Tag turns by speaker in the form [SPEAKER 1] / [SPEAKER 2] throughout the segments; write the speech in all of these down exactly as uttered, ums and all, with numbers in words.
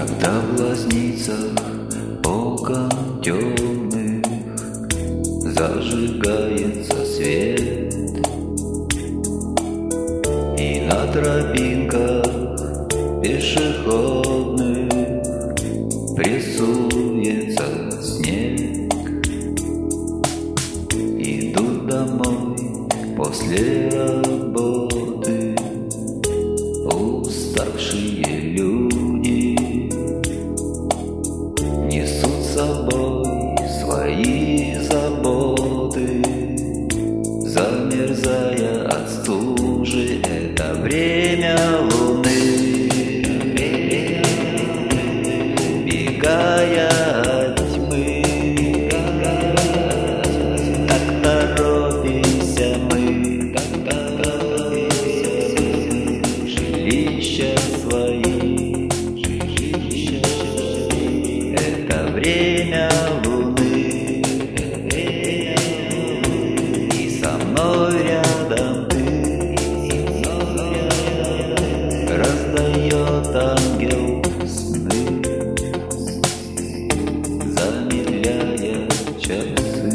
[SPEAKER 1] Когда в глазницах окон темных зажигается свет, и на тропинках пешеходных прессуется снег, идут домой после работы уставшие люди, несут с собой свои заботы, замерзая от стужи. Это время луны, убегая от тьмы, так торопимся мы, жилища свои. Это время луны, и со мной рядом ты, раздает ангел сны, замедляя часы.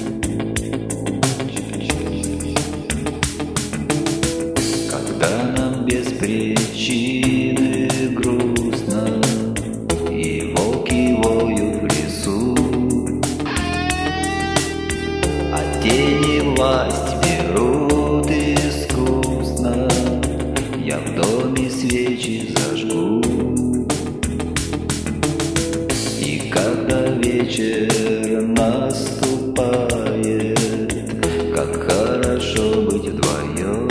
[SPEAKER 1] Когда нам без причины грустно и волки воют в лесу, а тени власть берут искусно, я в доме свечи зажгу. И когда вечер наступает, как хорошо быть вдвоем,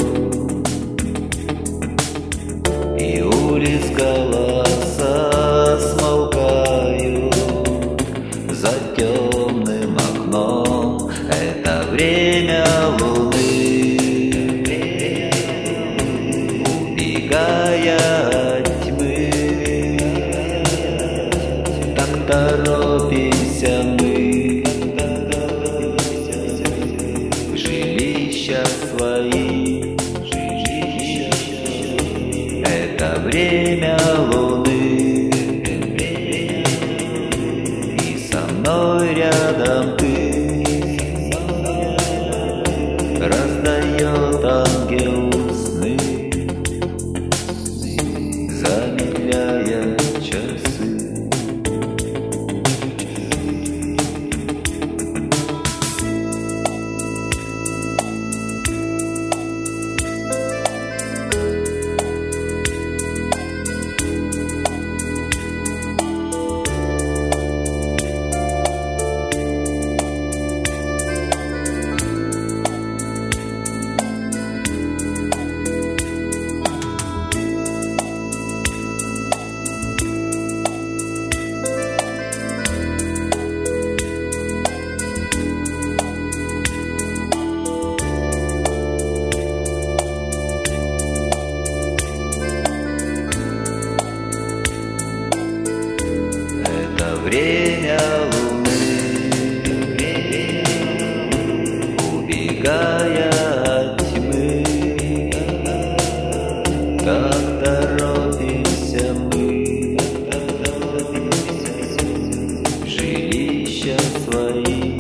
[SPEAKER 1] и улиц голоса смолкают за темным окном. Это время луны, убегая от тьмы, так торопимся мы, жилища свои. Это время луны, и со мной рядом ты, раздает ангел сны, замедляя часы. Время луны, убегая от тьмы, как торопимся мы, жилища свои.